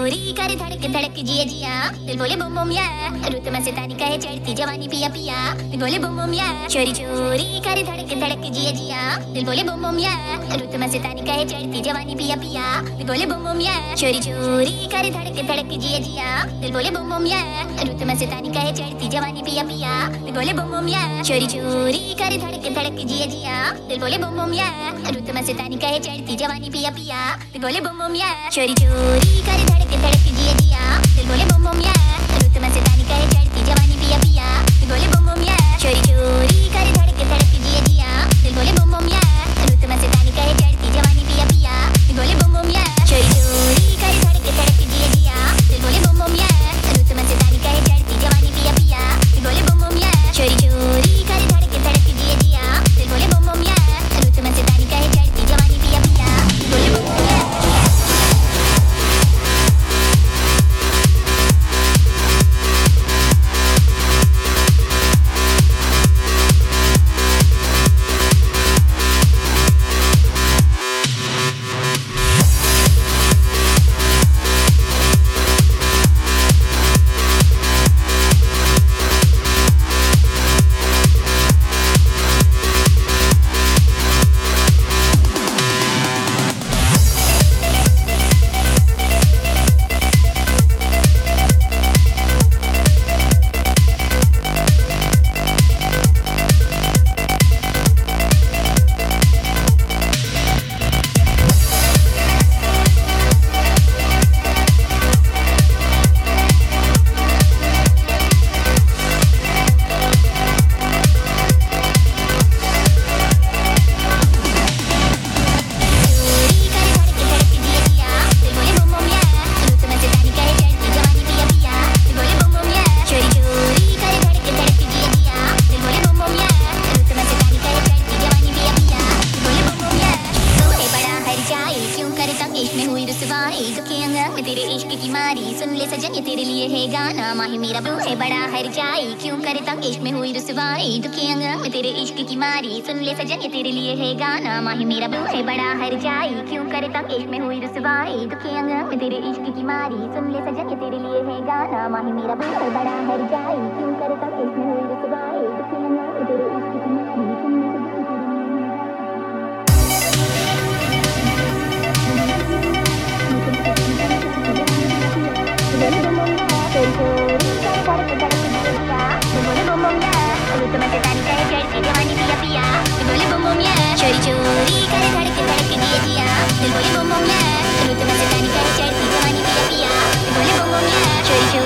चोरी कर धड़क धड़क जिया जिया, दिल बोले बुम बुम या, रुत मस्तानी कहे चढ़ती जवानी पिया पिया, दिल बोले बुम बुम या, चोरी चोरी कर धड़क धड़क जिया जिया, दिल बोले बुम बुम या, रुत मस्तानी कहे चढ़ती जवानी पिया पिया, दिल बोले बुम बुम या, चोरी चोरी कर धड़क धड़क जिया जिया, दिल बोले बुम बुम या, रुत मस्तानी कहे चढ़ती जवानी पिया पिया, दिल बोले बुम बुम या, चोरी चोरी कर धड़क धड़क जिया जिया, दिल बोले बुम बुम या, रुत मस्तानी कहे चढ़ती जवानी पिया पिया, दिल बोले बुम बुम या, चोरी चोरी कर धड़क धड़क जिया जिया, दिल बोले बुम बुम या, रुत मस्तानी कहे चढ़ती जवानी पिया पिया, दिल बोले बुम बुम या, चोरी चोरी कर धड़क धड़क जिया जिया, दिल बोले बुम बुम या, रुत मस्तानी कहे चढ़ती जवानी पिया पिया, दिल बोले बुम बुम या, चोरी चोरी कर धड़क धड़क जिया जिया, दिल बोले बुम बुम या, रुत मस्तानी कहे चढ़ती जवानी पिया पिया, दिल बोले बुम बुम या, चोरी चोरी कर धड़क धड़क जिया जिया, दिल बोले बुम बुम या, रुत मस्तानी कहे चढ़ती जवानी पिया पिया, दिल बोले बुम बुम या। तेरे इश्क की मारी सुन ले सजन ये तेरे लिए है गाना माही मेरा बू है बड़ा हर जाई क्यों करे तंग इश्क में हुई रुसवाई दुखी अंग में तेरे इश्क की मारी सुन ले सजन ये तेरे लिए है गाना माही मेरा बू है बड़ा हर जाई क्यों करे तंग इश्क में हुई रुसवाई दुखी अंग में तेरे इश्क की मारी सुन ले सजन ये तेरे लिए है गाना माही मेरा बू है बड़ा हर जाई क्यों करे तंग इश्क में हुई रुसवाई दुखी अंग में तेरे इश्क की मारी सुन ले चोरी चोरी करे धड़क धड़क जिया जिया दिल बोले बुम बुम या रुत मस्तानी करे चढ़ती जवानी पिया पिया दिल बोले बुम बुम या चोरी चोरी